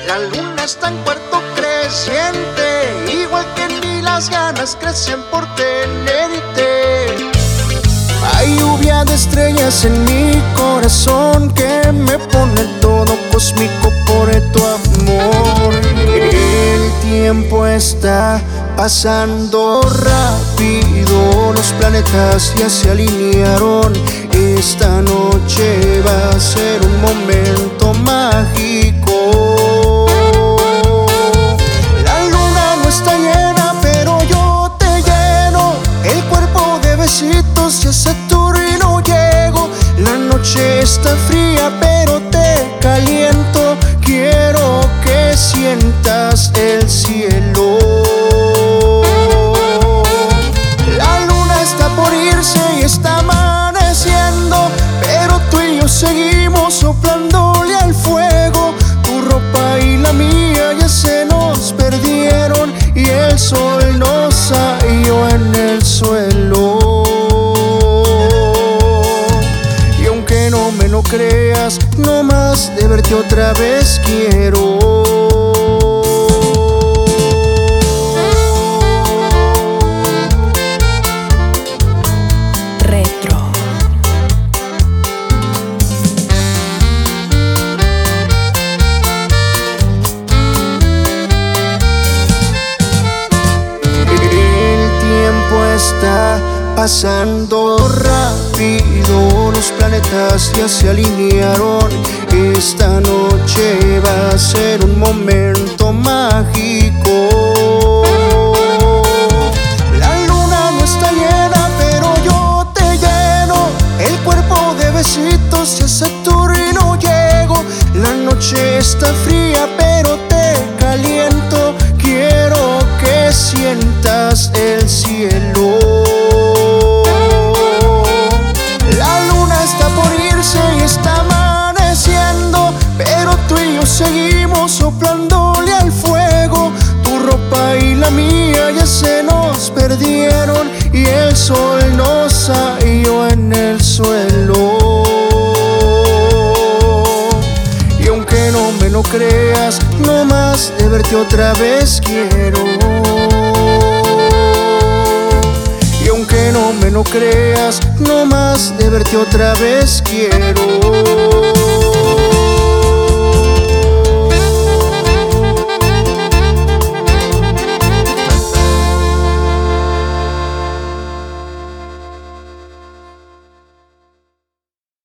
La luna está en cuarto creciente, igual que en mí las ganas crecen por tenerte. Hay lluvia de estrellas en mi corazón que me pone todo cósmico por tu amor. El tiempo está pasando rápido, los planetas ya se alinearon. Esta noche va a ser un momento mágico. La luna no está llena, pero yo te lleno el cuerpo de besitos y ese tour y no llego. La noche está fría, pero te caliento. Quiero que sientas el cielo. La luna está por irse y está amaneciendo, pero tú y yo seguimos soplándole al fuego. Tu ropa y la mía ya se nos perdieron y el sol nos halló en el suelo. Y aunque no me lo creas, no más de verte otra vez quiero. Está pasando rápido, los planetas ya se alinearon. Esta noche va a ser un momento mágico. La luna no está llena, pero yo te lleno el cuerpo de besitos y ese tour y no llego. La noche está fría, pero te caliento. Quiero que sientas el cielo. La luna está por irse y está amaneciendo, pero tú y yo seguimos soplándole al fuego. Tu ropa y la mía ya se nos perdieron y el sol nos halló en el suelo. Y aunque no me lo creas, no más de verte otra vez quiero. Y aunque no me lo creas, no más de verte otra vez quiero.